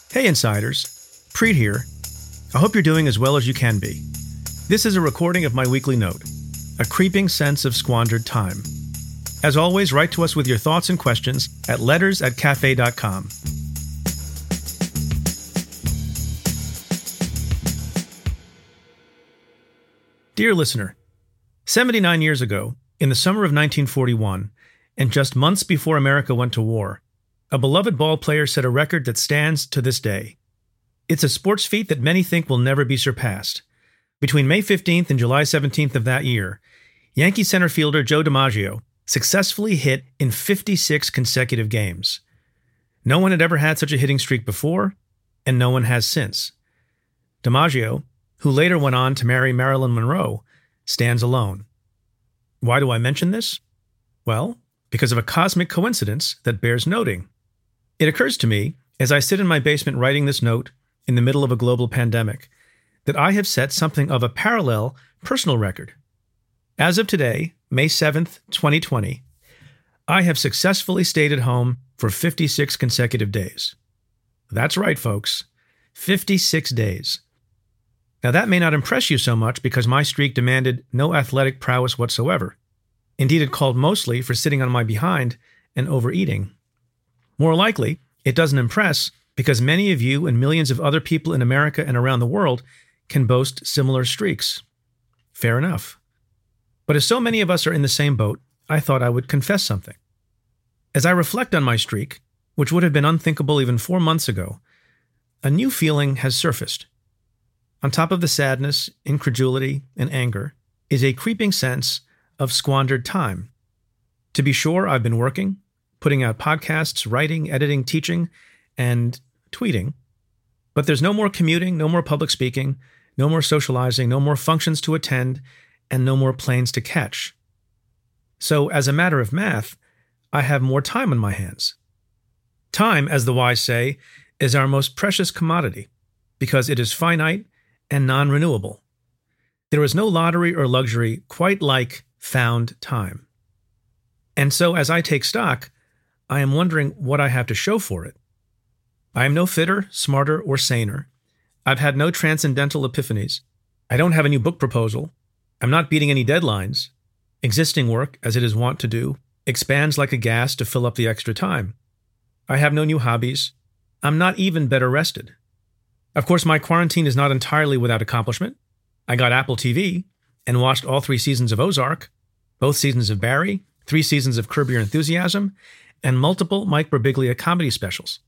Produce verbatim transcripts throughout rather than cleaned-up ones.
Hey Insiders, Preet here. I hope you're doing as well as you can be. This is a recording of my weekly note, a creeping sense of squandered time. As always, write to us with your thoughts and questions at letters at cafe dot com. Dear listener, seventy-nine years ago, in the summer of nineteen forty-one, and just months before America went to war, a beloved ball player set a record that stands to this day. It's a sports feat that many think will never be surpassed. Between May fifteenth and July seventeenth of that year, Yankee center fielder Joe DiMaggio successfully hit in fifty-six consecutive games. No one had ever had such a hitting streak before, and no one has since. DiMaggio, who later went on to marry Marilyn Monroe, stands alone. Why do I mention this? Well, because of a cosmic coincidence that bears noting. It occurs to me, as I sit in my basement writing this note in the middle of a global pandemic, that I have set something of a parallel personal record. As of today, May seventh, twenty twenty, I have successfully stayed at home for fifty-six consecutive days. That's right, folks. fifty-six days. Now that may not impress you so much because my streak demanded no athletic prowess whatsoever. Indeed, it called mostly for sitting on my behind and overeating. More likely, it doesn't impress because many of you and millions of other people in America and around the world can boast similar streaks. Fair enough. But as so many of us are in the same boat, I thought I would confess something. As I reflect on my streak, which would have been unthinkable even four months ago, a new feeling has surfaced. On top of the sadness, incredulity, and anger is a creeping sense of squandered time. To be sure, I've been working, putting out podcasts, writing, editing, teaching, and tweeting. But there's no more commuting, no more public speaking, no more socializing, no more functions to attend, and no more planes to catch. So, as a matter of math, I have more time on my hands. Time, as the wise say, is our most precious commodity because it is finite and non-renewable. There is no lottery or luxury quite like found time. And so as I take stock, I am wondering what I have to show for it. I am no fitter, smarter, or saner. I've had no transcendental epiphanies. I don't have a new book proposal. I'm not beating any deadlines. Existing work, as it is wont to do, expands like a gas to fill up the extra time. I have no new hobbies. I'm not even better rested. Of course, my quarantine is not entirely without accomplishment. I got Apple T V and watched all three seasons of Ozark, both seasons of Barry, three seasons of Curb Your Enthusiasm, and multiple Mike Birbiglia comedy specials.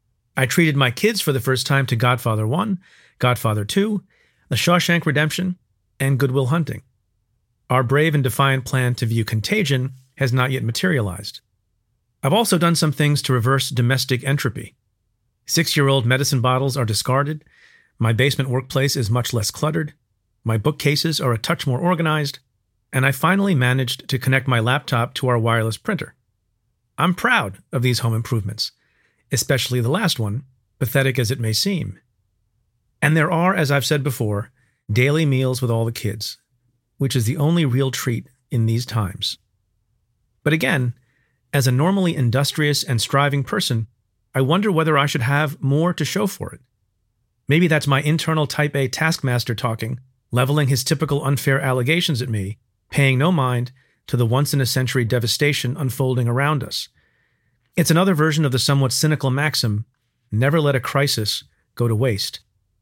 I treated my kids for the first time to Godfather one, Godfather two, The Shawshank Redemption, and Good Will Hunting. Our brave and defiant plan to view Contagion has not yet materialized. I've also done some things to reverse domestic entropy. Six-year-old medicine bottles are discarded, my basement workplace is much less cluttered, my bookcases are a touch more organized, and I finally managed to connect my laptop to our wireless printer. I'm proud of these home improvements, especially the last one, pathetic as it may seem. And there are, as I've said before, daily meals with all the kids, which is the only real treat in these times. But again, as a normally industrious and striving person, I wonder whether I should have more to show for it. Maybe that's my internal type A taskmaster talking, leveling his typical unfair allegations at me, paying no mind to the once-in-a-century devastation unfolding around us. It's another version of the somewhat cynical maxim, never let a crisis go to waste.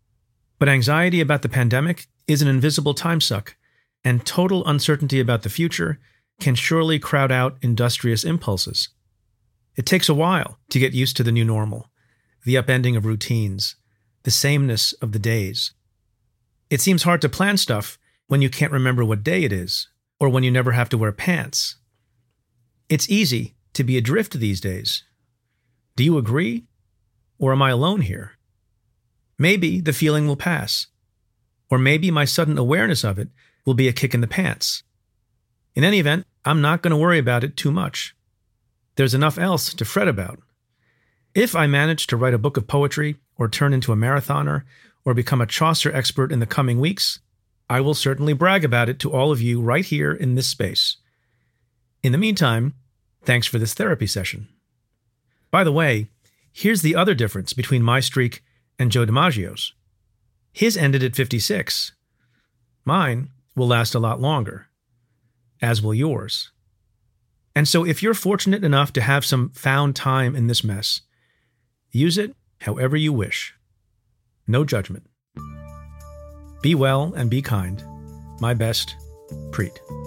But anxiety about the pandemic is an invisible time suck, and total uncertainty about the future can surely crowd out industrious impulses. It takes a while to get used to the new normal, the upending of routines, the sameness of the days. It seems hard to plan stuff when you can't remember what day it is, or when you never have to wear pants. It's easy to be adrift these days. Do you agree? Or am I alone here? Maybe the feeling will pass, or maybe my sudden awareness of it will be a kick in the pants. In any event, I'm not going to worry about it too much. There's enough else to fret about. If I manage to write a book of poetry, or turn into a marathoner, or become a Chaucer expert in the coming weeks, I will certainly brag about it to all of you right here in this space. In the meantime, thanks for this therapy session. By the way, here's the other difference between my streak and Joe DiMaggio's. His ended at fifty-six. Mine will last a lot longer, as will yours. And so if you're fortunate enough to have some found time in this mess, use it however you wish. No judgment. Be well and be kind. My best, Preet.